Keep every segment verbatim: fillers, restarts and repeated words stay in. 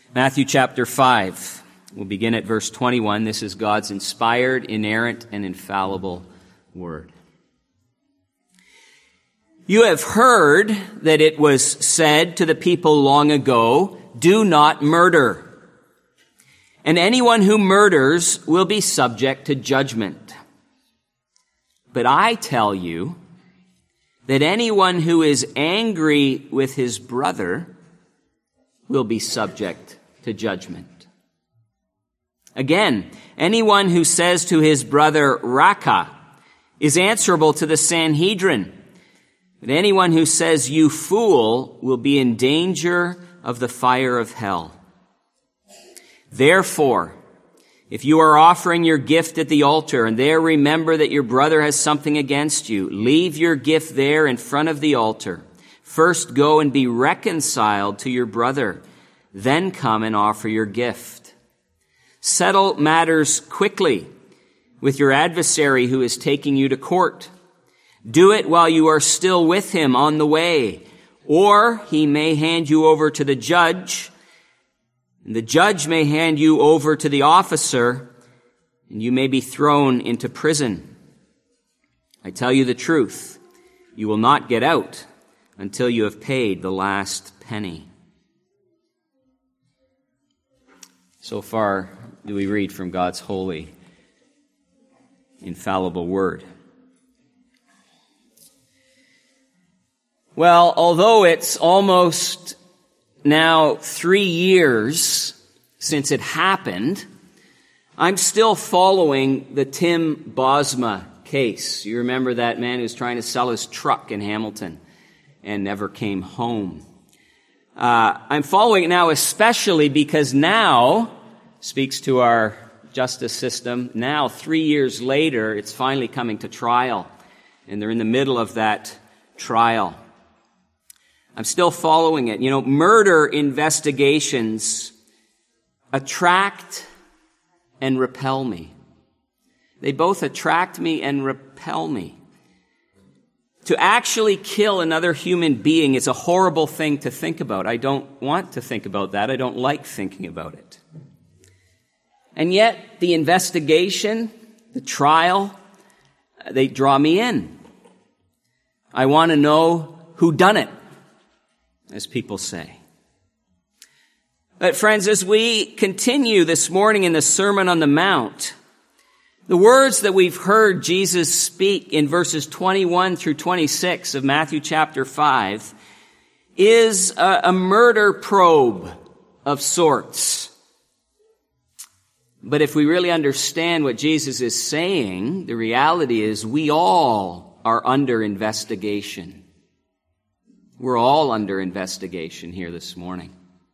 Matthew chapter five. We'll begin at verse twenty-one. This is God's inspired, inerrant, and infallible word. You have heard that it was said to the people long ago, "Do not murder. And anyone who murders will be subject to judgment. But I tell you that anyone who is angry with his brother will be subject to judgment. Again, anyone who says to his brother, Raka, is answerable to the Sanhedrin. But anyone who says, you fool, will be in danger of the fire of hell. Therefore, if you are offering your gift at the altar and there remember that your brother has something against you, leave your gift there in front of the altar. First go and be reconciled to your brother. Then come and offer your gift. Settle matters quickly with your adversary who is taking you to court. Do it while you are still with him on the way, or he may hand you over to the judge, and the judge may hand you over to the officer, and you may be thrown into prison. I tell you the truth, you will not get out until you have paid the last penny." So far do we read from God's holy, infallible word. Well, although it's almost now three years since it happened, I'm still following the Tim Bosma case. You remember that man who's trying to sell his truck in Hamilton and never came home. Uh, I'm following it now especially because now, speaks to our justice system, now three years later, it's finally coming to trial. And they're in the middle of that trial. I'm still following it. You know, murder investigations attract and repel me. They both attract me and repel me. To actually kill another human being is a horrible thing to think about. I don't want to think about that. I don't like thinking about it. And yet, the investigation, the trial, they draw me in. I want to know who done it, as people say. But friends, as we continue this morning in the Sermon on the Mount, the words that we've heard Jesus speak in verses twenty-one through twenty-six of Matthew chapter five is a, a murder probe of sorts. But if we really understand what Jesus is saying, the reality is we all are under investigation. We're all under investigation here this morning.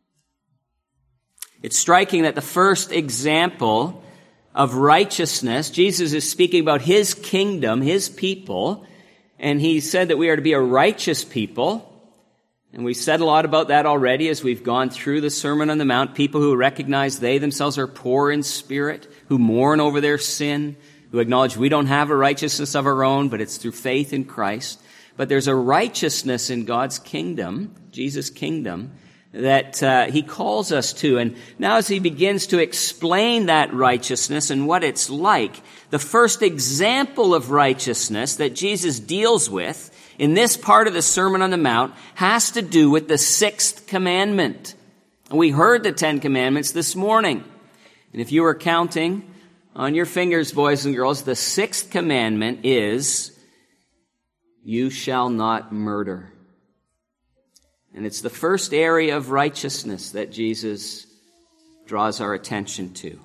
It's striking that the first example of righteousness, Jesus is speaking about his kingdom, his people, and he said that we are to be a righteous people. And we've said a lot about that already as we've gone through the Sermon on the Mount. People who recognize they themselves are poor in spirit, who mourn over their sin, who acknowledge we don't have a righteousness of our own, but it's through faith in Christ. But there's a righteousness in God's kingdom, Jesus' kingdom, that uh, he calls us to. And now as he begins to explain that righteousness and what it's like, the first example of righteousness that Jesus deals with in this part of the Sermon on the Mount has to do with the sixth commandment. And we heard the Ten Commandments this morning. And if you were counting on your fingers, boys and girls, the sixth commandment is, you shall not murder. And it's the first area of righteousness that Jesus draws our attention to.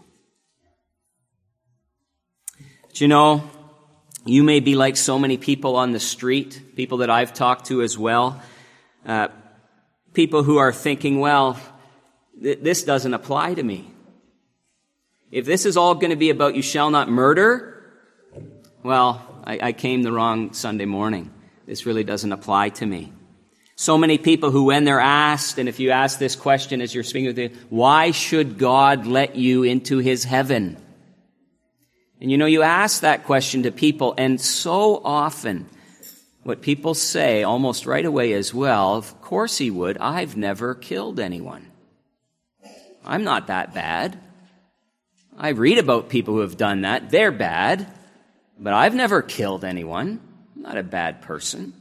But you know, you may be like so many people on the street, people that I've talked to as well, uh, people who are thinking, well, th- this doesn't apply to me. If this is all going to be about you shall not murder, well, I, I came the wrong Sunday morning. This really doesn't apply to me. So many people who, when they're asked, and if you ask this question as you're speaking with them, why should God let you into his heaven? And you know, you ask that question to people, and so often what people say almost right away as well, of course he would. I've never killed anyone. I'm not that bad. I read about people who have done that. They're bad. But I've never killed anyone. I'm not a bad person.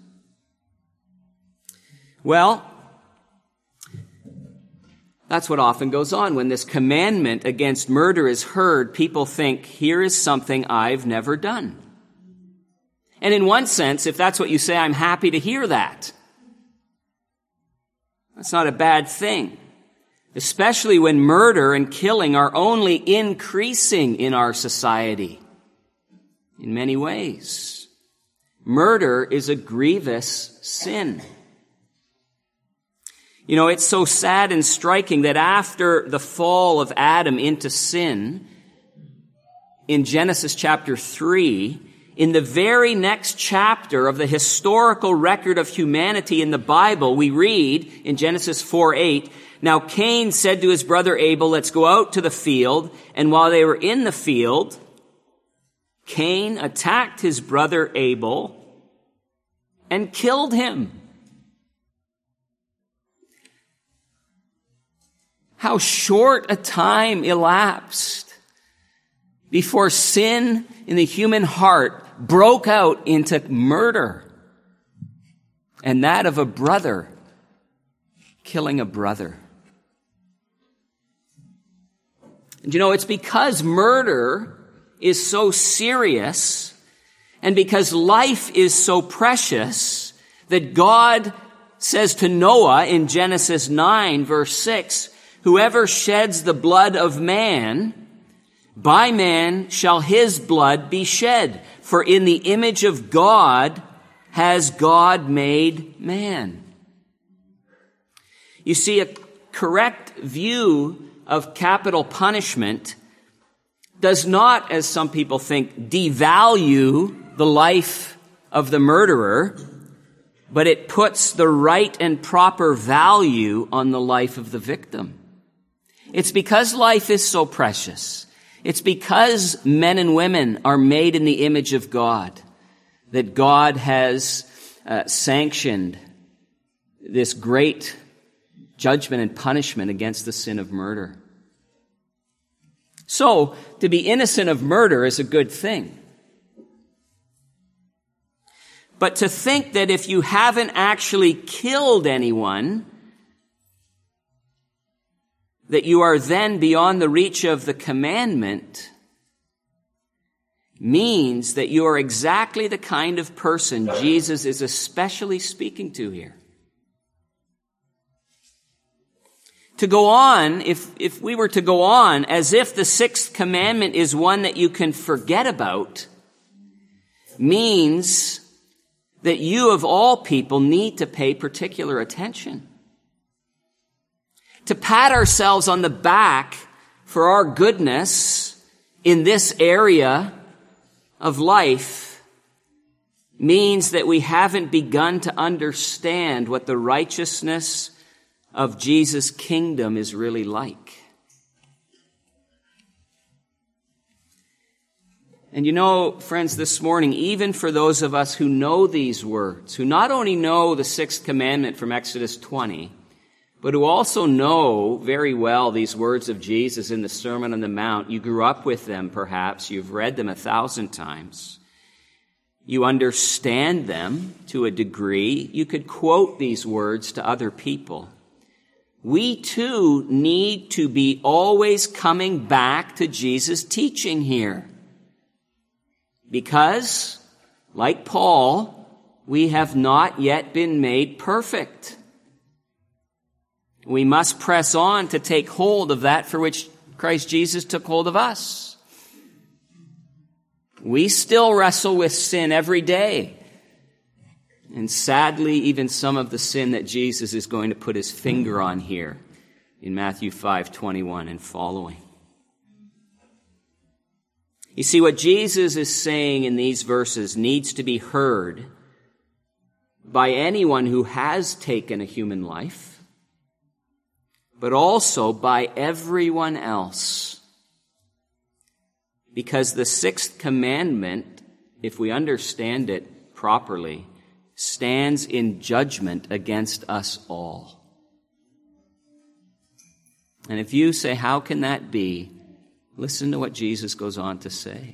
Well, that's what often goes on. When this commandment against murder is heard, people think, here is something I've never done. And in one sense, if that's what you say, I'm happy to hear that. That's not a bad thing. Especially when murder and killing are only increasing in our society in many ways. Murder is a grievous sin. You know, it's so sad and striking that after the fall of Adam into sin, in Genesis chapter three, in the very next chapter of the historical record of humanity in the Bible, we read in Genesis four eight, now Cain said to his brother Abel, let's go out to the field. And while they were in the field, Cain attacked his brother Abel and killed him. How short a time elapsed before sin in the human heart broke out into murder, and that of a brother killing a brother. And you know, it's because murder is so serious and because life is so precious that God says to Noah in Genesis nine verse six, whoever sheds the blood of man, by man shall his blood be shed. For in the image of God has God made man. You see, a correct view of capital punishment does not, as some people think, devalue the life of the murderer, but it puts the right and proper value on the life of the victim. It's because life is so precious. It's because men and women are made in the image of God that God has uh, sanctioned this great judgment and punishment against the sin of murder. So, to be innocent of murder is a good thing. But to think that if you haven't actually killed anyone, that you are then beyond the reach of the commandment means that you are exactly the kind of person Jesus is especially speaking to here. To go on, if, if we were to go on as if the sixth commandment is one that you can forget about, means that you of all people need to pay particular attention. To pat ourselves on the back for our goodness in this area of life means that we haven't begun to understand what the righteousness of Jesus' kingdom is really like. And you know, friends, this morning, even for those of us who know these words, who not only know the sixth commandment from Exodus twenty, but who also know very well these words of Jesus in the Sermon on the Mount, you grew up with them perhaps, you've read them a thousand times, you understand them to a degree, you could quote these words to other people. We too need to be always coming back to Jesus' teaching here. Because, like Paul, we have not yet been made perfect. We must press on to take hold of that for which Christ Jesus took hold of us. We still wrestle with sin every day. And sadly, even some of the sin that Jesus is going to put his finger on here in Matthew five twenty-one and following. You see, what Jesus is saying in these verses needs to be heard by anyone who has taken a human life, but also by everyone else. Because the sixth commandment, if we understand it properly, stands in judgment against us all. And if you say, how can that be? Listen to what Jesus goes on to say.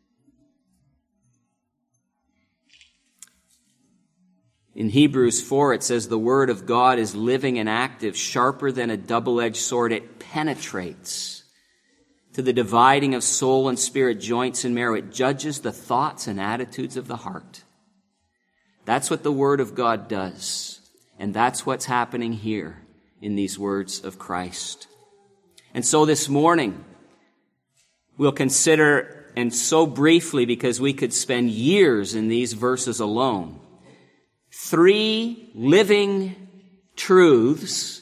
In Hebrews four, it says, the word of God is living and active, sharper than a double-edged sword. It penetrates to the dividing of soul and spirit, joints and marrow. It judges the thoughts and attitudes of the heart. That's what the word of God does. And that's what's happening here in these words of Christ. And so this morning, we'll consider, and so briefly because we could spend years in these verses alone, three living truths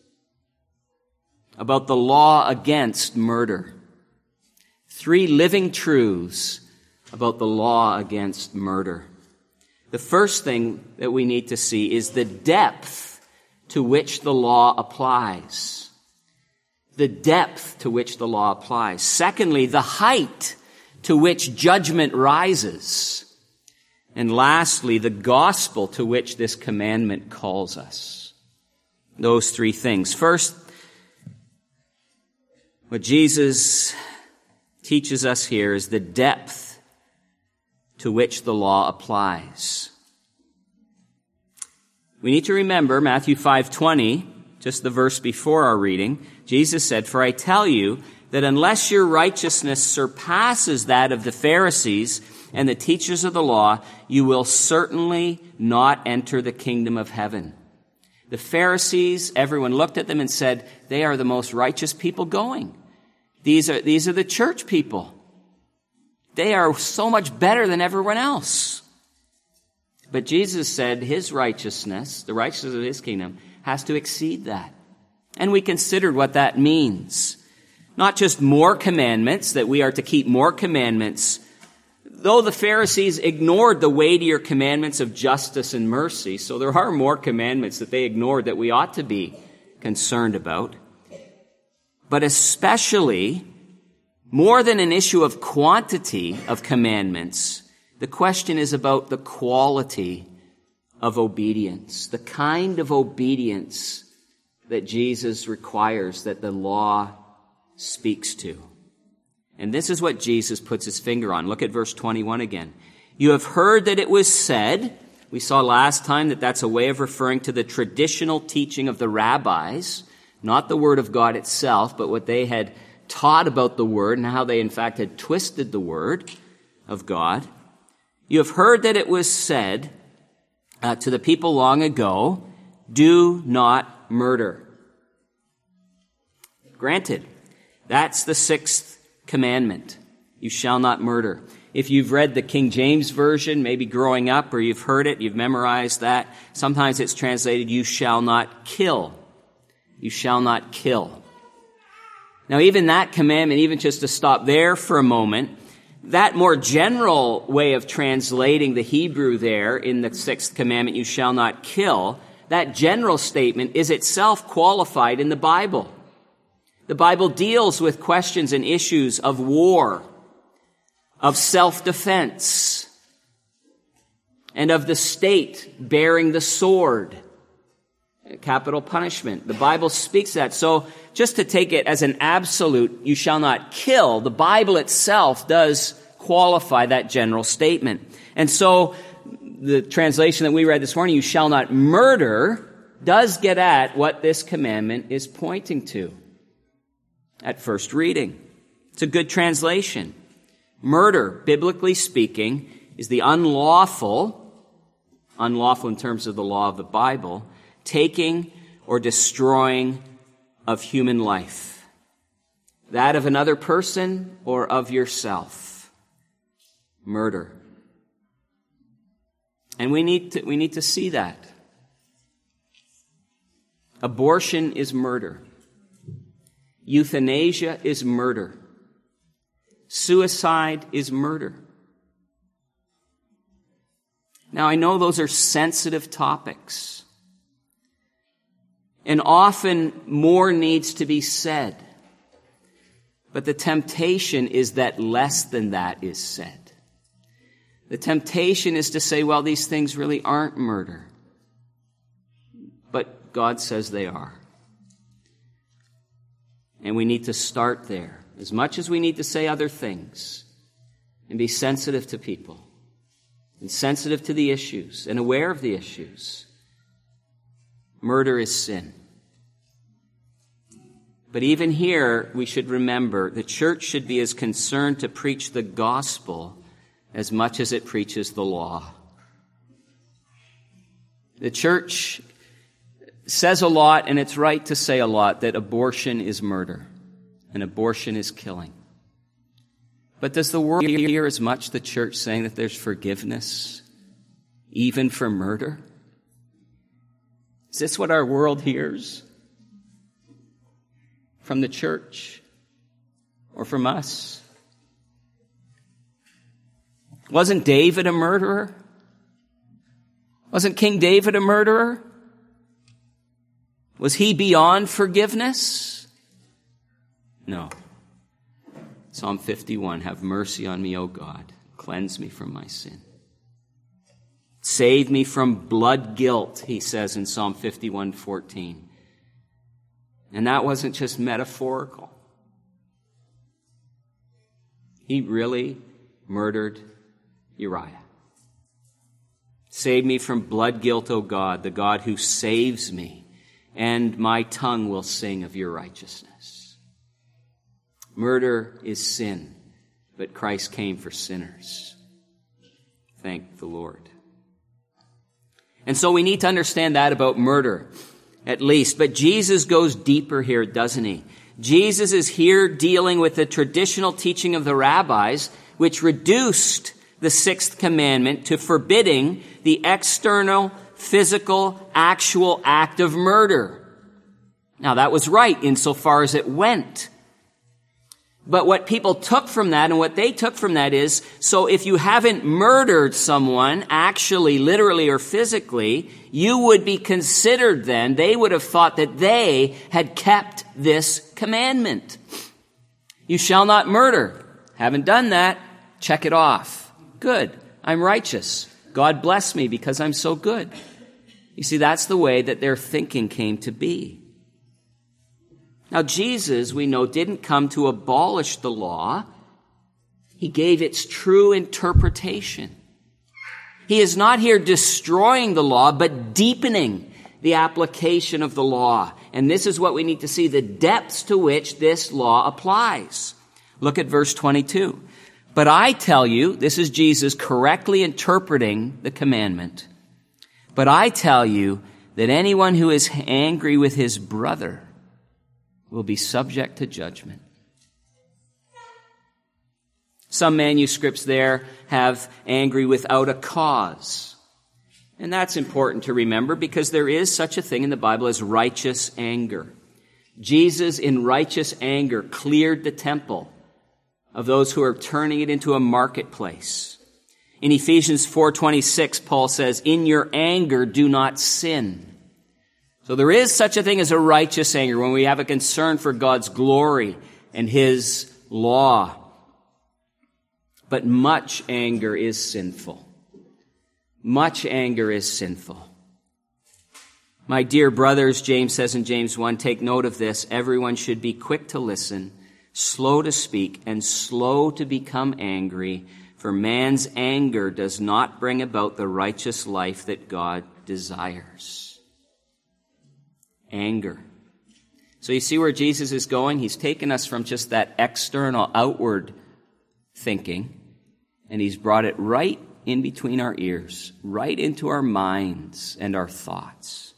about the law against murder. Three living truths about the law against murder. The first thing that we need to see is the depth to which the law applies. The depth to which the law applies. Secondly, the height to which judgment rises. And lastly, the gospel to which this commandment calls us. Those three things. First, what Jesus teaches us here is the depth to which the law applies. We need to remember Matthew five twenty, just the verse before our reading. Jesus said, for I tell you that unless your righteousness surpasses that of the Pharisees and the teachers of the law, you will certainly not enter the kingdom of heaven. The Pharisees, everyone looked at them and said, they are the most righteous people going. These are, these are the church people. They are so much better than everyone else. But Jesus said his righteousness, the righteousness of his kingdom, has to exceed that. And we considered what that means. Not just more commandments, that we are to keep more commandments. Though the Pharisees ignored the weightier commandments of justice and mercy, so there are more commandments that they ignored that we ought to be concerned about. But especially, more than an issue of quantity of commandments, the question is about the quality of obedience, the kind of obedience that Jesus requires, that the law speaks to. And this is what Jesus puts his finger on. Look at verse twenty-one again. You have heard that it was said, we saw last time that that's a way of referring to the traditional teaching of the rabbis, not the word of God itself, but what they had taught about the word and how they in fact had twisted the word of God. You have heard that it was said uh, to the people long ago, do not murder. Granted, that's the sixth commandment. You shall not murder. If you've read the King James Version, maybe growing up, or you've heard it, you've memorized that, sometimes it's translated, you shall not kill. You shall not kill. Now, even that commandment, even just to stop there for a moment, that more general way of translating the Hebrew there in the sixth commandment, you shall not kill, that general statement is itself qualified in the Bible. The Bible deals with questions and issues of war, of self-defense, and of the state bearing the sword, capital punishment. The Bible speaks that. So just to take it as an absolute, you shall not kill, the Bible itself does qualify that general statement. And so the translation that we read this morning, you shall not murder, does get at what this commandment is pointing to at first reading. It's a good translation. Murder, biblically speaking, is the unlawful, unlawful in terms of the law of the Bible, taking or destroying of human life. That of another person or of yourself. Murder. And we need to, we need to see that. Abortion is murder. Euthanasia is murder. Suicide is murder. Now, I know those are sensitive topics. And often more needs to be said. But the temptation is that less than that is said. The temptation is to say, well, these things really aren't murder. But God says they are. And we need to start there, as much as we need to say other things, and be sensitive to people, and sensitive to the issues, and aware of the issues. Murder is sin. But even here, we should remember the church should be as concerned to preach the gospel as much as it preaches the law. The church says a lot, and it's right to say a lot, that abortion is murder and abortion is killing. But does the world hear as much the church saying that there's forgiveness even for murder? Is this what our world hears from the church or from us? Wasn't David a murderer? Wasn't King David a murderer? Was he beyond forgiveness? No. Psalm fifty-one, have mercy on me, O God. Cleanse me from my sin. Save me from blood guilt, he says in Psalm fifty-one fourteen. And that wasn't just metaphorical. He really murdered Uriah. Save me from blood guilt, O God, the God who saves me, and my tongue will sing of your righteousness. Murder is sin, but Christ came for sinners. Thank the Lord. And so we need to understand that about murder, at least. But Jesus goes deeper here, doesn't he? Jesus is here dealing with the traditional teaching of the rabbis, which reduced the sixth commandment to forbidding the external, physical, actual act of murder. Now, that was right insofar as it went. But what people took from that, and what they took from that is, so if you haven't murdered someone, actually, literally or physically, you would be considered then, they would have thought that they had kept this commandment. You shall not murder. Haven't done that. Check it off. Good. I'm righteous. God bless me because I'm so good. You see, that's the way that their thinking came to be. Now, Jesus, we know, didn't come to abolish the law. He gave its true interpretation. He is not here destroying the law, but deepening the application of the law. And this is what we need to see, the depths to which this law applies. Look at verse twenty-two. But I tell you, this is Jesus correctly interpreting the commandment. But I tell you that anyone who is angry with his brother will be subject to judgment. Some manuscripts there have angry without a cause. And that's important to remember because there is such a thing in the Bible as righteous anger. Jesus, in righteous anger, cleared the temple of those who are turning it into a marketplace. In Ephesians four twenty-six, Paul says, in your anger, do not sin. So there is such a thing as a righteous anger when we have a concern for God's glory and his law. But much anger is sinful. Much anger is sinful. My dear brothers, James says in James one, take note of this. Everyone should be quick to listen, slow to speak, and slow to become angry, for man's anger does not bring about the righteous life that God desires. Anger. So you see where Jesus is going? He's taken us from just that external, outward thinking, and he's brought it right in between our ears, right into our minds and our thoughts.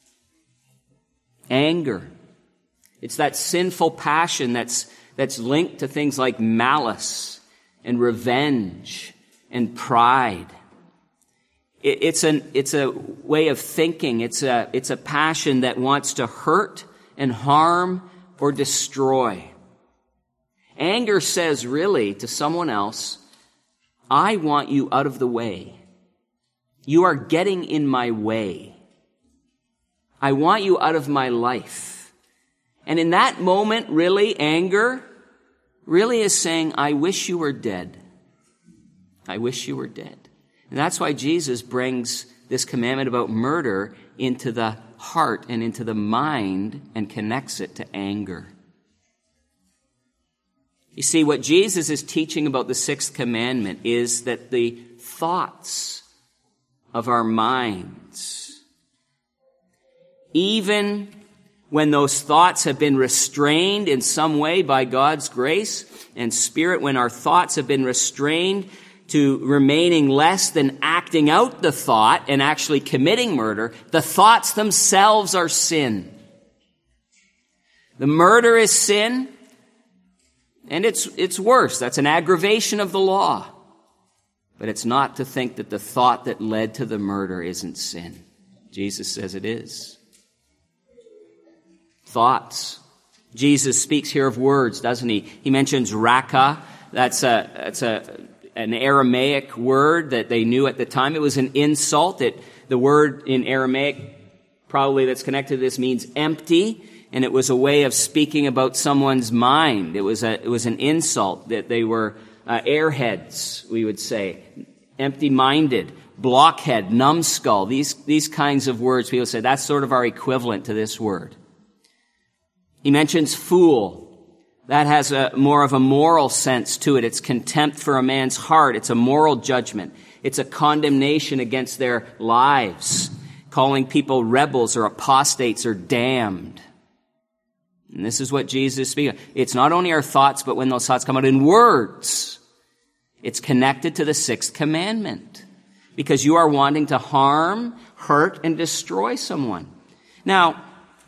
Anger. It's that sinful passion that's that's linked to things like malice and revenge and pride. It, it's an it's a way of thinking. It's a it's a passion that wants to hurt and harm or destroy. Anger says really to someone else, I want you out of the way. You are getting in my way. I want you out of my life. And in that moment, really, anger really is saying, I wish you were dead. I wish you were dead. And that's why Jesus brings this commandment about murder into the heart and into the mind and connects it to anger. You see, what Jesus is teaching about the sixth commandment is that the thoughts of our minds, even when those thoughts have been restrained in some way by God's grace and Spirit, when our thoughts have been restrained to remaining less than acting out the thought and actually committing murder, the thoughts themselves are sin. The murder is sin, and it's, it's worse. That's an aggravation of the law. But it's not to think that the thought that led to the murder isn't sin. Jesus says it is. Thoughts. Jesus speaks here of words, doesn't he? He mentions raka. That's a, that's a, an Aramaic word that they knew at the time. It was an insult. It, the word in Aramaic, probably that's connected to this, means empty. And it was a way of speaking about someone's mind. It was a, it was an insult that they were uh, airheads, we would say, empty-minded, blockhead, numbskull. These these kinds of words, people say that's sort of our equivalent to this word. He mentions fool. That has a more of a moral sense to it. It's contempt for a man's heart. It's a moral judgment. It's a condemnation against their lives, calling people rebels or apostates or damned. And this is what Jesus speaks. It's not only our thoughts, but when those thoughts come out in words, it's connected to the sixth commandment. Because you are wanting to harm, hurt, and destroy someone. Now,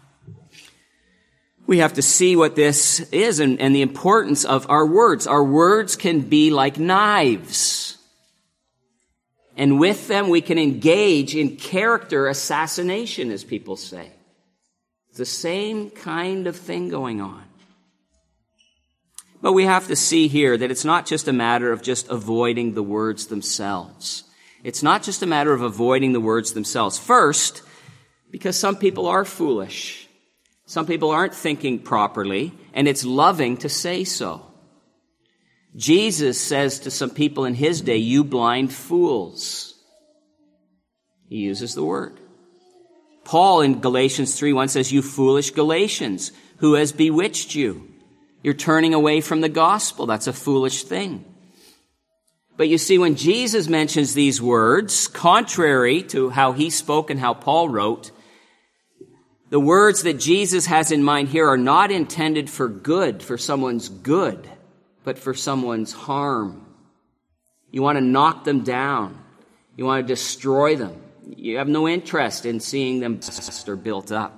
we have to see what this is and, and the importance of our words. Our words can be like knives. And with them, we can engage in character assassination, as people say. It's the same kind of thing going on. But we have to see here that it's not just a matter of just avoiding the words themselves. It's not just a matter of avoiding the words themselves. First, because some people are foolish. Some people aren't thinking properly, and it's loving to say so. Jesus says to some people in his day, "You blind fools." He uses the word. Paul in Galatians three one says, "You foolish Galatians, who has bewitched you?" You're turning away from the gospel. That's a foolish thing. But you see, when Jesus mentions these words, contrary to how he spoke and how Paul wrote, the words that Jesus has in mind here are not intended for good, for someone's good, but for someone's harm. You want to knock them down. You want to destroy them. You have no interest in seeing them or built up.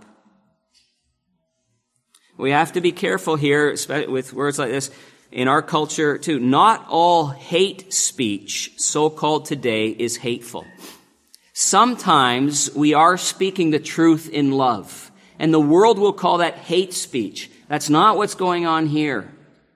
We have to be careful here with words like this in our culture too. Not all hate speech, so-called today, is hateful. Sometimes we are speaking the truth in love, and the world will call that hate speech. That's not what's going on here.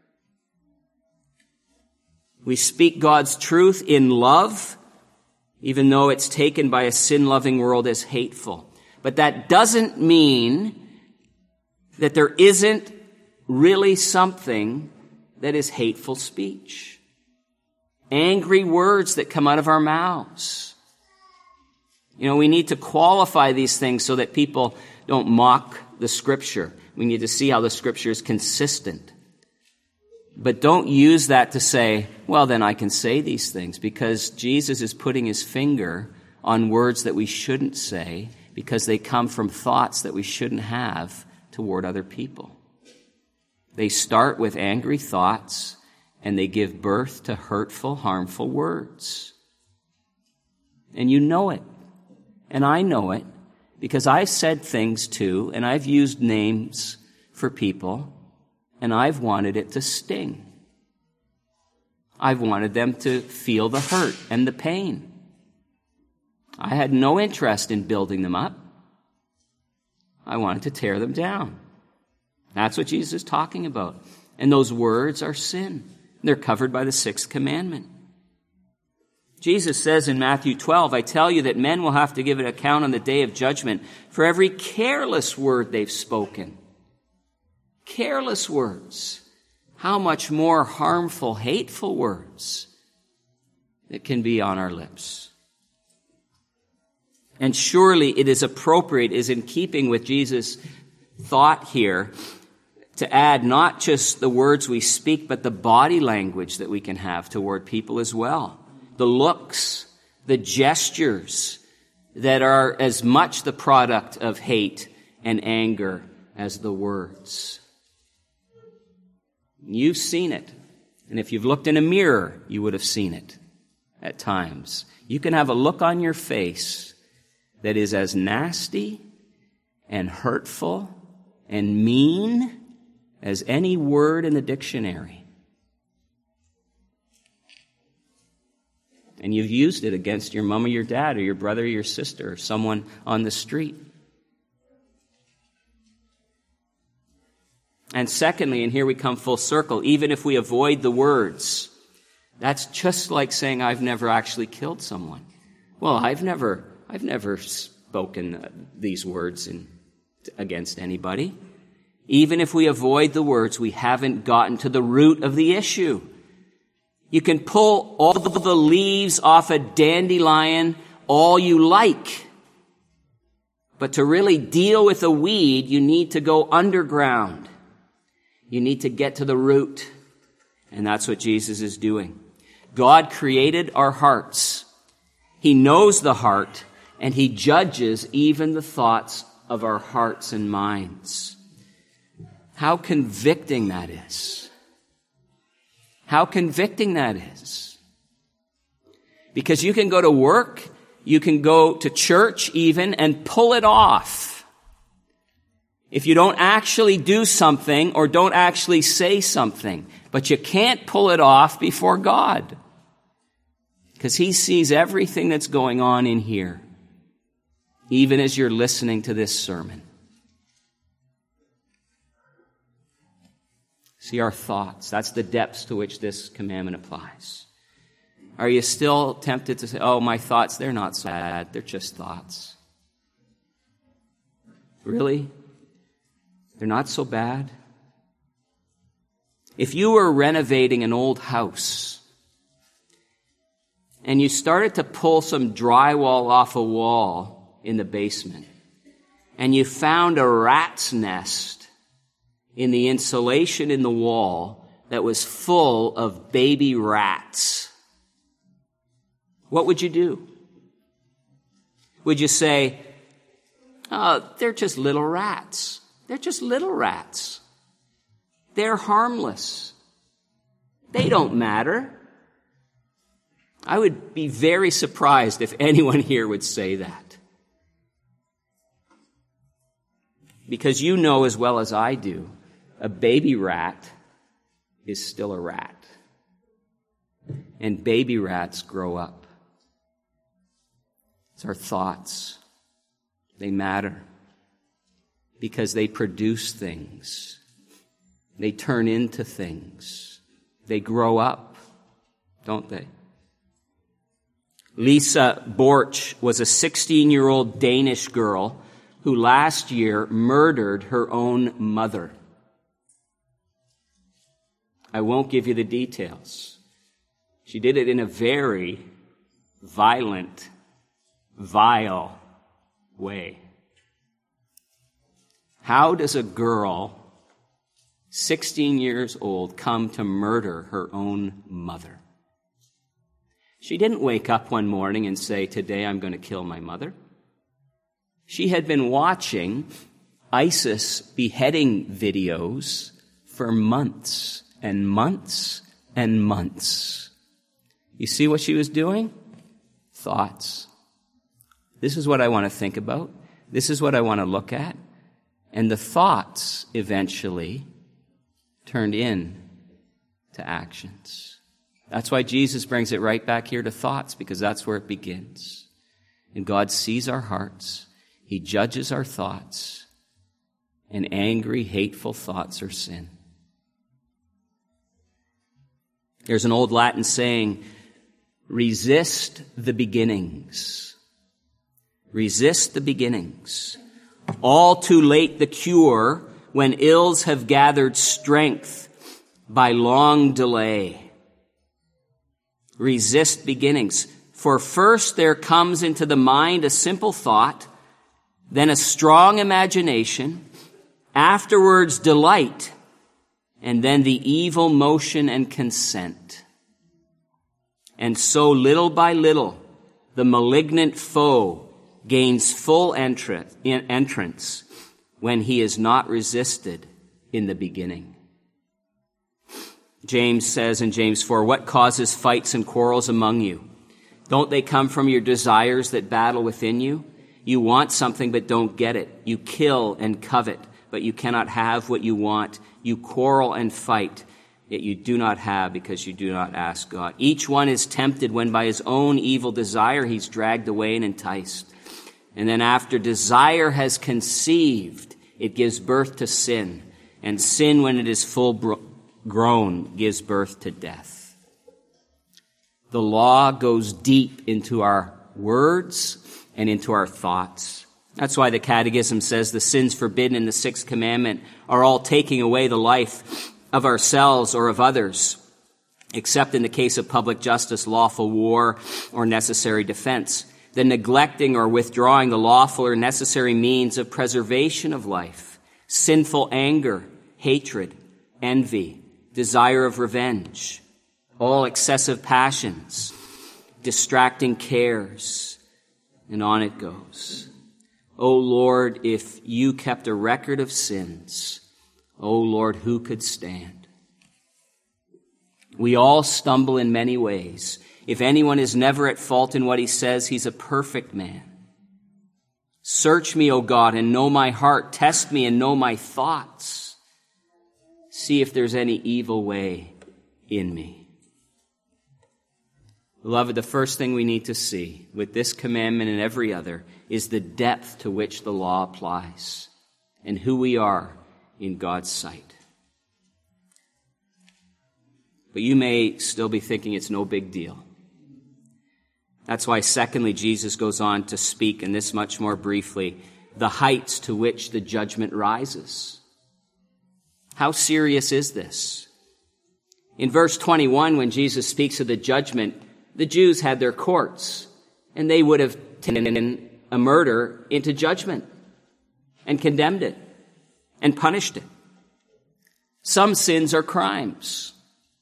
We speak God's truth in love, even though it's taken by a sin-loving world as hateful. But that doesn't mean that there isn't really something that is hateful speech. Angry words that come out of our mouths. You know, we need to qualify these things so that people don't mock the Scripture. We need to see how the Scripture is consistent. But don't use that to say, well, then I can say these things, because Jesus is putting his finger on words that we shouldn't say because they come from thoughts that we shouldn't have toward other people. They start with angry thoughts and they give birth to hurtful, harmful words. And you know it. And I know it because I've said things too, and I've used names for people, and I've wanted it to sting. I've wanted them to feel the hurt and the pain. I had no interest in building them up. I wanted to tear them down. That's what Jesus is talking about. And those words are sin. They're covered by the sixth commandment. Jesus says in Matthew twelve, "I tell you that men will have to give an account on the day of judgment for every careless word they've spoken." Careless words. How much more harmful, hateful words that can be on our lips. And surely it is appropriate, is in keeping with Jesus' thought here, to add not just the words we speak, but the body language that we can have toward people as well. The looks, the gestures that are as much the product of hate and anger as the words. You've seen it. And if you've looked in a mirror, you would have seen it at times. You can have a look on your face that is as nasty and hurtful and mean as any word in the dictionary. And you've used it against your mom or your dad or your brother or your sister or someone on the street. And secondly, and here we come full circle, even if we avoid the words, that's just like saying, I've never actually killed someone. Well, I've never, I've never spoken these words in, against anybody. Even if we avoid the words, we haven't gotten to the root of the issue. You can pull all the leaves off a dandelion all you like. But to really deal with a weed, you need to go underground. You need to get to the root. And that's what Jesus is doing. God created our hearts. He knows the heart, and he judges even the thoughts of our hearts and minds. How convicting that is. How convicting that is. Because you can go to work, you can go to church even, and pull it off. If you don't actually do something or don't actually say something, but you can't pull it off before God. Because he sees everything that's going on in here, even as you're listening to this sermon. See our thoughts. That's the depths to which this commandment applies. Are you still tempted to say, oh, my thoughts, they're not so bad. They're just thoughts. Really? They're not so bad? If you were renovating an old house and you started to pull some drywall off a wall in the basement and you found a rat's nest in the insulation in the wall that was full of baby rats, what would you do? Would you say, oh, they're just little rats. They're just little rats. They're harmless. They don't matter. I would be very surprised if anyone here would say that. Because you know as well as I do, a baby rat is still a rat. And baby rats grow up. It's our thoughts. They matter. Because they produce things. They turn into things. They grow up, don't they? Lisa Borch was a sixteen-year-old Danish girl who last year murdered her own mother. I won't give you the details. She did it in a very violent, vile way. How does a girl, sixteen years old, come to murder her own mother? She didn't wake up one morning and say, today I'm going to kill my mother. She had been watching ISIS beheading videos for months and months and months. You see what she was doing? Thoughts. This is what I want to think about. This is what I want to look at. And the thoughts eventually turned in to actions. That's why Jesus brings it right back here to thoughts, because that's where it begins. And God sees our hearts. He judges our thoughts. And angry, hateful thoughts are sin. There's an old Latin saying, resist the beginnings. Resist the beginnings. All too late the cure when ills have gathered strength by long delay. Resist beginnings. For first there comes into the mind a simple thought, then a strong imagination, afterwards delight, and then the evil motion and consent. And so little by little, the malignant foe gains full entrance when he is not resisted in the beginning. James says in James four, what causes fights and quarrels among you? Don't they come from your desires that battle within you? You want something but don't get it. You kill and covet, but you cannot have what you want. You quarrel and fight, yet you do not have because you do not ask God. Each one is tempted when by his own evil desire he's dragged away and enticed. And then after desire has conceived, it gives birth to sin. And sin, when it is full bro- grown, gives birth to death. The law goes deep into our words and into our thoughts. That's why the Catechism says the sins forbidden in the Sixth Commandment are all taking away the life of ourselves or of others, except in the case of public justice, lawful war, or necessary defense. The neglecting or withdrawing the lawful or necessary means of preservation of life, sinful anger, hatred, envy, desire of revenge, all excessive passions, distracting cares, and on it goes. O Lord, if you kept a record of sins, O Lord, who could stand? We all stumble in many ways. If anyone is never at fault in what he says, he's a perfect man. Search me, O God, and know my heart. Test me and know my thoughts. See if there's any evil way in me. Beloved, the first thing we need to see with this commandment and every other is the depth to which the law applies and who we are in God's sight. But you may still be thinking it's no big deal. That's why, secondly, Jesus goes on to speak, and this much more briefly, the heights to which the judgment rises. How serious is this? In verse twenty-one, when Jesus speaks of the judgment, the Jews had their courts, and they would have taken a murder into judgment and condemned it and punished it. Some sins are crimes.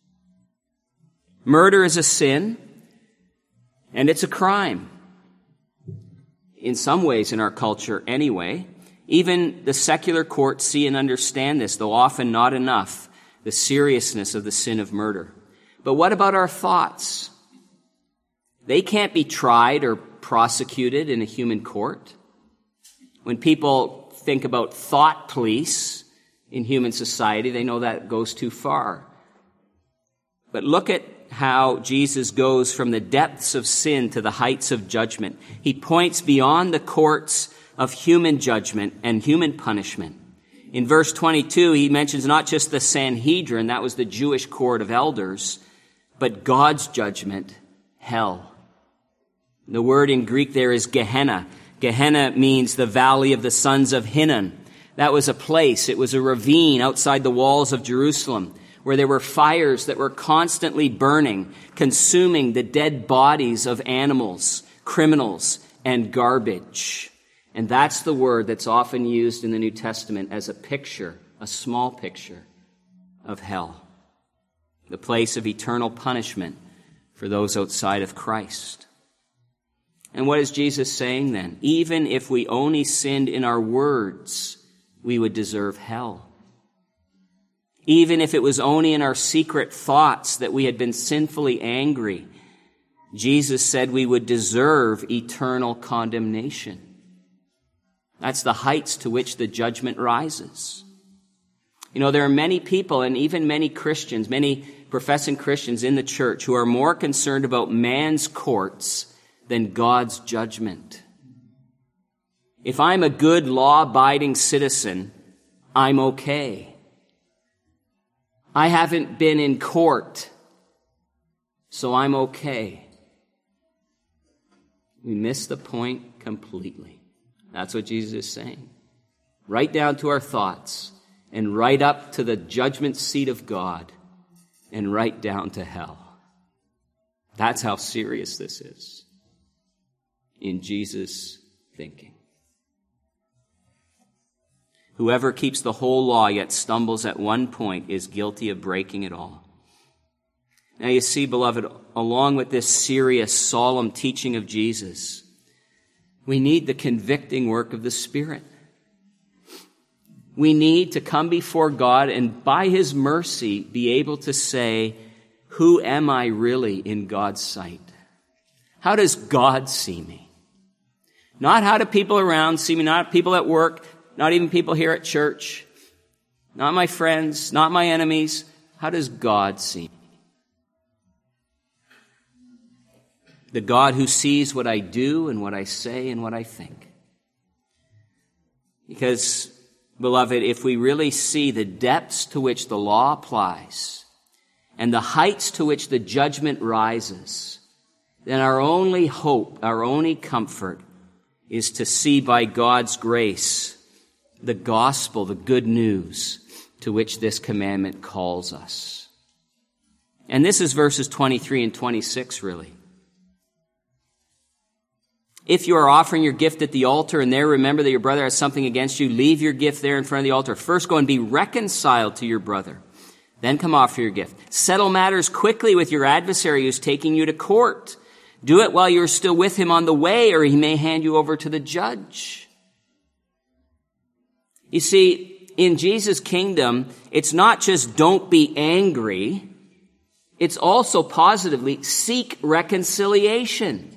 Murder is a sin, and it's a crime. In some ways in our culture anyway. Even the secular courts see and understand this, though often not enough, the seriousness of the sin of murder. But what about our thoughts? They can't be tried or prosecuted in a human court. When people think about thought police in human society, they know that goes too far. But look at how Jesus goes from the depths of sin to the heights of judgment. He points beyond the courts of human judgment and human punishment. In verse twenty-two, he mentions not just the Sanhedrin, that was the Jewish court of elders, but God's judgment, hell. The word in Greek there is Gehenna. Gehenna means the valley of the sons of Hinnom. That was a place, it was a ravine outside the walls of Jerusalem, where there were fires that were constantly burning, consuming the dead bodies of animals, criminals, and garbage. And that's the word that's often used in the New Testament as a picture, a small picture of hell, the place of eternal punishment for those outside of Christ. And what is Jesus saying then? Even if we only sinned in our words, we would deserve hell. Even if it was only in our secret thoughts that we had been sinfully angry, Jesus said we would deserve eternal condemnation. That's the heights to which the judgment rises. You know, there are many people, and even many Christians, many professing Christians in the church, who are more concerned about man's courts than God's judgment. If I'm a good law-abiding citizen, I'm okay. I haven't been in court, so I'm okay. We miss the point completely. That's what Jesus is saying. Right down to our thoughts, and right up to the judgment seat of God, and right down to hell. That's how serious this is in Jesus' thinking. Whoever keeps the whole law yet stumbles at one point is guilty of breaking it all. Now you see, beloved, along with this serious, solemn teaching of Jesus, we need the convicting work of the Spirit. We need to come before God and by His mercy be able to say, who am I really in God's sight? How does God see me? Not how do people around see me, not people at work, not even people here at church, not my friends, not my enemies. How does God see me? The God who sees what I do and what I say and what I think. Because, beloved, if we really see the depths to which the law applies and the heights to which the judgment rises, then our only hope, our only comfort is to see by God's grace the gospel, the good news to which this commandment calls us. And this is verses twenty-three and twenty-six, really. If you are offering your gift at the altar and there remember that your brother has something against you, leave your gift there in front of the altar. First go and be reconciled to your brother. Then come offer your gift. Settle matters quickly with your adversary who's taking you to court. Do it while you're still with him on the way, or he may hand you over to the judge. You see, in Jesus' kingdom, it's not just don't be angry. It's also positively seek reconciliation.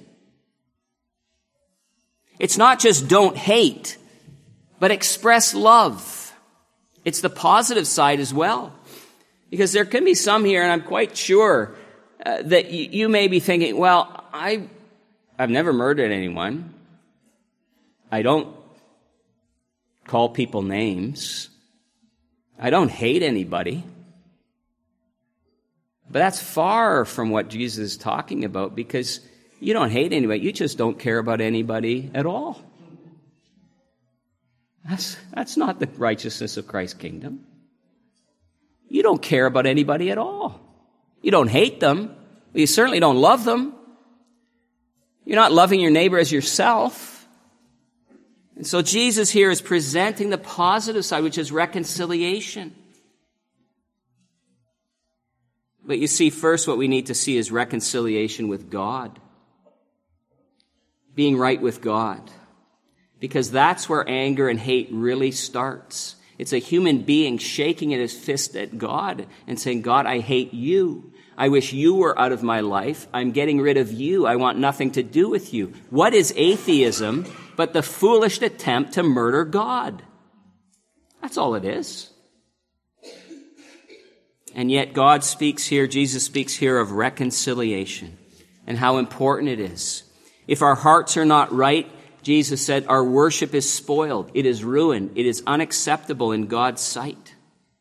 It's not just don't hate, but express love. It's the positive side as well. Because there can be some here, and I'm quite sure uh, that you, you may be thinking, well, I, I've never murdered anyone. I don't call people names. I don't hate anybody. But that's far from what Jesus is talking about, because you don't hate anybody. You just don't care about anybody at all. That's, that's not the righteousness of Christ's kingdom. You don't care about anybody at all. You don't hate them. You certainly don't love them. You're not loving your neighbor as yourself. And so Jesus here is presenting the positive side, which is reconciliation. But you see, first what we need to see is reconciliation with God. Being right with God. Because that's where anger and hate really starts. It's a human being shaking at his fist at God and saying, God, I hate you. I wish you were out of my life. I'm getting rid of you. I want nothing to do with you. What is atheism but the foolish attempt to murder God? That's all it is. And yet God speaks here, Jesus speaks here of reconciliation and how important it is. If our hearts are not right, Jesus said, our worship is spoiled. It is ruined. It is unacceptable in God's sight.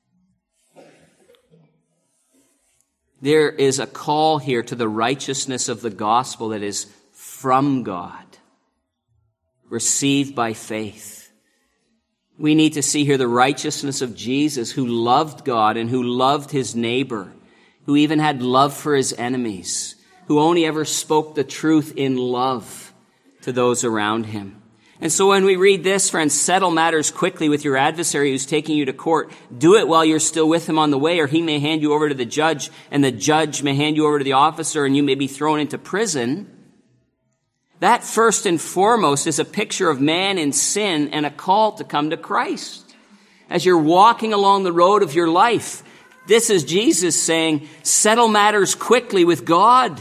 There is a call here to the righteousness of the gospel that is from God, received by faith. We need to see here the righteousness of Jesus, who loved God and who loved his neighbor, who even had love for his enemies, who only ever spoke the truth in love to those around him. And so when we read this, friends, settle matters quickly with your adversary who's taking you to court. Do it while you're still with him on the way, or he may hand you over to the judge, and the judge may hand you over to the officer, and you may be thrown into prison. That first and foremost is a picture of man in sin and a call to come to Christ. As you're walking along the road of your life, this is Jesus saying, settle matters quickly with God.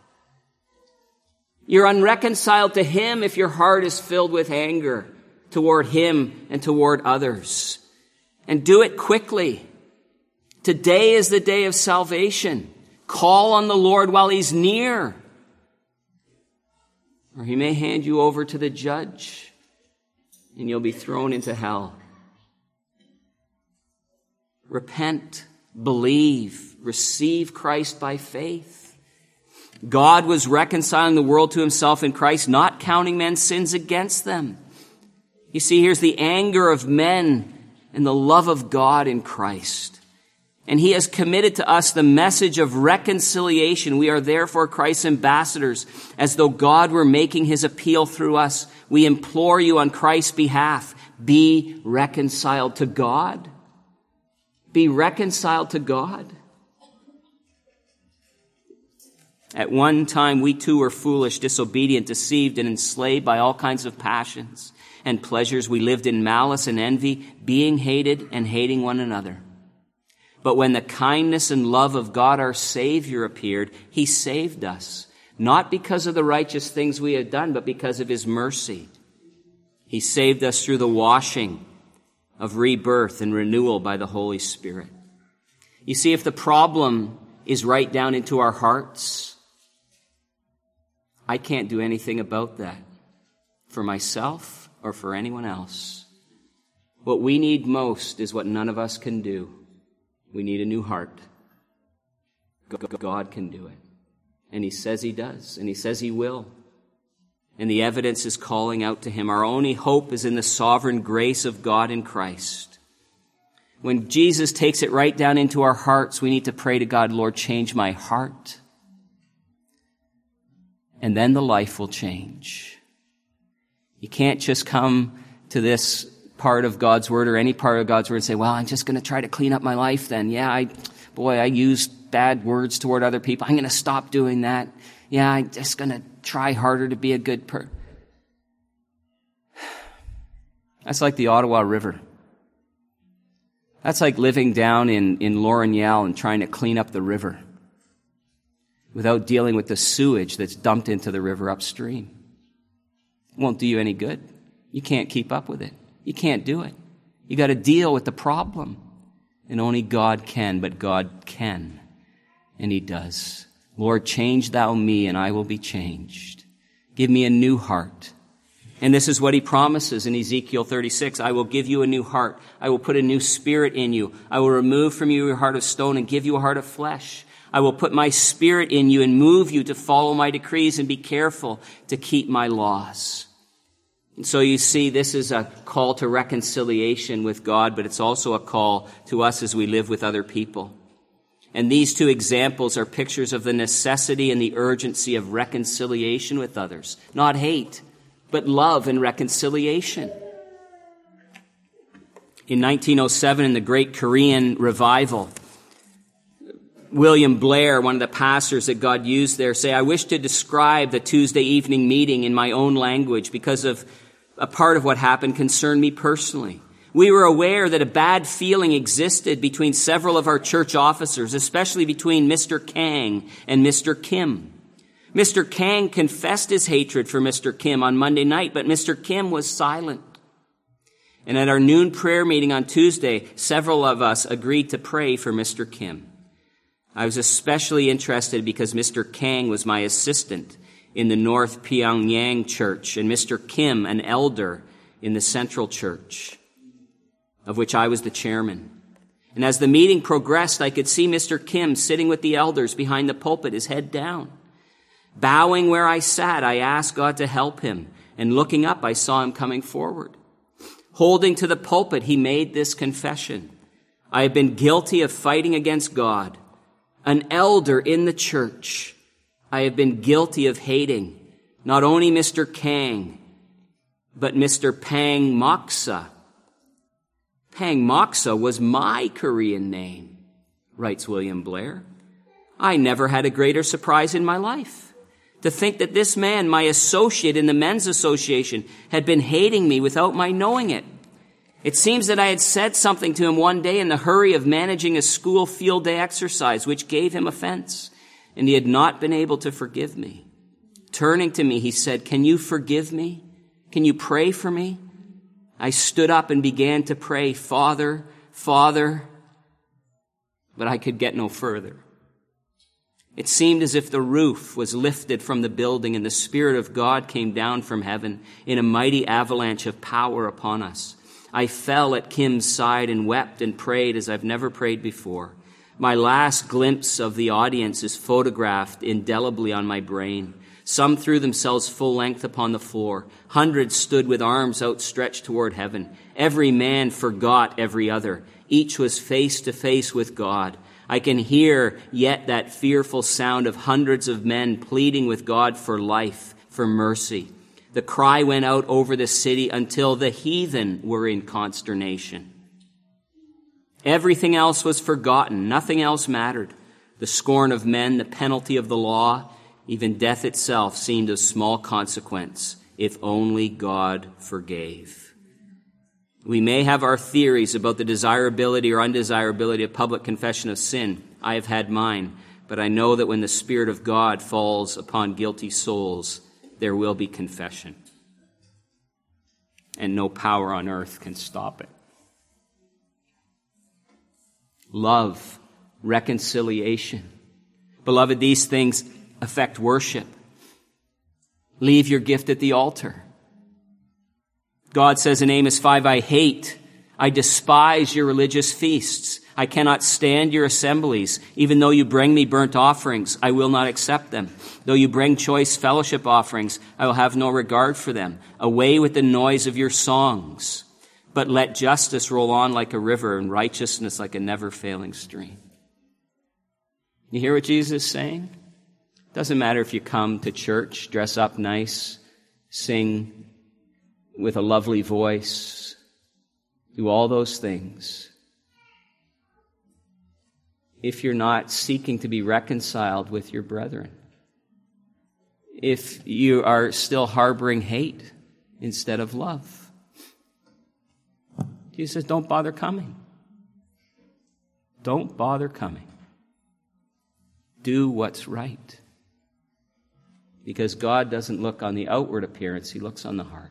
You're unreconciled to him if your heart is filled with anger toward him and toward others. And do it quickly. Today is the day of salvation. Call on the Lord while he's near, or he may hand you over to the judge and you'll be thrown into hell. Repent, believe, receive Christ by faith. God was reconciling the world to himself in Christ, not counting men's sins against them. You see, here's the anger of men and the love of God in Christ. And he has committed to us the message of reconciliation. We are therefore Christ's ambassadors, as though God were making his appeal through us. We implore you on Christ's behalf, Be reconciled to God. Be reconciled to God. At one time, we too were foolish, disobedient, deceived, and enslaved by all kinds of passions and pleasures. We lived in malice and envy, being hated and hating one another. But when the kindness and love of God our Savior appeared, he saved us, not because of the righteous things we had done, but because of his mercy. He saved us through the washing of rebirth and renewal by the Holy Spirit. You see, if the problem is right down into our hearts, I can't do anything about that for myself or for anyone else. What we need most is what none of us can do. We need a new heart. God can do it. And he says he does. And he says he will. And the evidence is calling out to him. Our only hope is in the sovereign grace of God in Christ. When Jesus takes it right down into our hearts, we need to pray to God, Lord, change my heart. And then the life will change. You can't just come to this part of God's word or any part of God's word and say, well, I'm just going to try to clean up my life then. Yeah, I, boy, I used bad words toward other people. I'm going to stop doing that. Yeah, I'm just going to try harder to be a good person. That's like the Ottawa River. That's like living down in, in Lorneal and trying to clean up the river without dealing with the sewage that's dumped into the river upstream. It won't do you any good. You can't keep up with it. You can't do it. You got to deal with the problem. And only God can, but God can. And he does. Lord, change thou me and I will be changed. Give me a new heart. And this is what he promises in Ezekiel thirty-six. I will give you a new heart. I will put a new spirit in you. I will remove from you your heart of stone and give you a heart of flesh. I will put my spirit in you and move you to follow my decrees and be careful to keep my laws. And so you see, this is a call to reconciliation with God, but it's also a call to us as we live with other people. And these two examples are pictures of the necessity and the urgency of reconciliation with others. Not hate, but love and reconciliation. In nineteen oh seven, in the Great Korean Revival, William Blair, one of the pastors that God used there, say, I wish to describe the Tuesday evening meeting in my own language because of a part of what happened concerned me personally. We were aware that a bad feeling existed between several of our church officers, especially between Mister Kang and Mister Kim. Mister Kang confessed his hatred for Mister Kim on Monday night, but Mister Kim was silent. And at our noon prayer meeting on Tuesday, several of us agreed to pray for Mister Kim. I was especially interested because Mister Kang was my assistant in the North Pyongyang Church and Mister Kim, an elder in the Central Church, of which I was the chairman. And as the meeting progressed, I could see Mister Kim sitting with the elders behind the pulpit, his head down. Bowing where I sat, I asked God to help him, and looking up, I saw him coming forward. Holding to the pulpit, he made this confession. I have been guilty of fighting against God. An elder in the church, I have been guilty of hating not only Mister Kang, but Mister Pang Moksa. Pang Moksa was my Korean name, writes William Blair. I never had a greater surprise in my life to think that this man, my associate in the men's association, had been hating me without my knowing it. It seems that I had said something to him one day in the hurry of managing a school field day exercise, which gave him offense, and he had not been able to forgive me. Turning to me, he said, "Can you forgive me? Can you pray for me?" I stood up and began to pray, "Father, Father," but I could get no further. It seemed as if the roof was lifted from the building and the Spirit of God came down from heaven in a mighty avalanche of power upon us. I fell at Kim's side and wept and prayed as I've never prayed before. My last glimpse of the audience is photographed indelibly on my brain. Some threw themselves full length upon the floor. Hundreds stood with arms outstretched toward heaven. Every man forgot every other. Each was face to face with God. I can hear yet that fearful sound of hundreds of men pleading with God for life, for mercy. The cry went out over the city until the heathen were in consternation. Everything else was forgotten. Nothing else mattered. The scorn of men, the penalty of the law, even death itself seemed of small consequence if only God forgave. We may have our theories about the desirability or undesirability of public confession of sin. I have had mine, but I know that when the Spirit of God falls upon guilty souls, there will be confession. And no power on earth can stop it. Love, reconciliation. Beloved, these things affect worship. Leave your gift at the altar. God says in Amos five, I hate, I despise your religious feasts. I cannot stand your assemblies. Even though you bring me burnt offerings, I will not accept them. Though you bring choice fellowship offerings, I will have no regard for them. Away with the noise of your songs. But let justice roll on like a river and righteousness like a never-failing stream. You hear what Jesus is saying? Doesn't matter if you come to church, dress up nice, sing with a lovely voice, do all those things. If you're not seeking to be reconciled with your brethren, if you are still harboring hate instead of love, Jesus says, don't bother coming. Don't bother coming. Do what's right. Because God doesn't look on the outward appearance, He looks on the heart.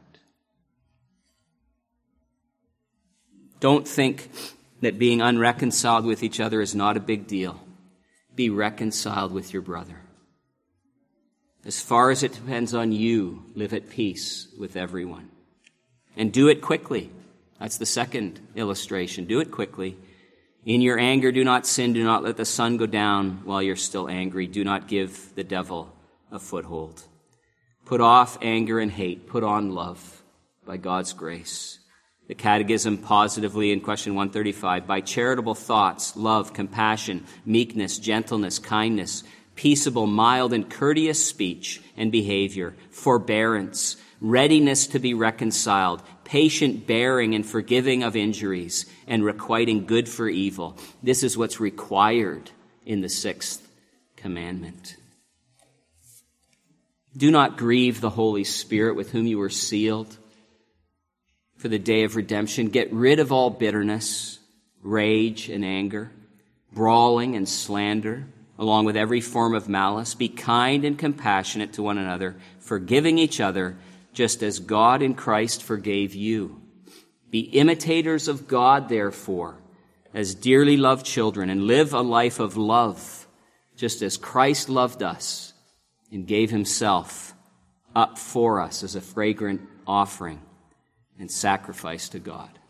Don't think that being unreconciled with each other is not a big deal. Be reconciled with your brother. As far as it depends on you, live at peace with everyone. And do it quickly. That's the second illustration. Do it quickly. In your anger, do not sin. Do not let the sun go down while you're still angry. Do not give the devil a foothold. Put off anger and hate. Put on love by God's grace. The Catechism positively in question one thirty-five, by charitable thoughts, love, compassion, meekness, gentleness, kindness, peaceable, mild, and courteous speech and behavior, forbearance, readiness to be reconciled, patient bearing and forgiving of injuries, and requiting good for evil. This is what's required in the sixth commandment. Do not grieve the Holy Spirit with whom you were sealed for the day of redemption. Get rid of all bitterness, rage and anger, brawling and slander, along with every form of malice. Be kind and compassionate to one another, forgiving each other, just as God in Christ forgave you. Be imitators of God, therefore, as dearly loved children, and live a life of love, just as Christ loved us and gave Himself up for us as a fragrant offering and sacrifice to God.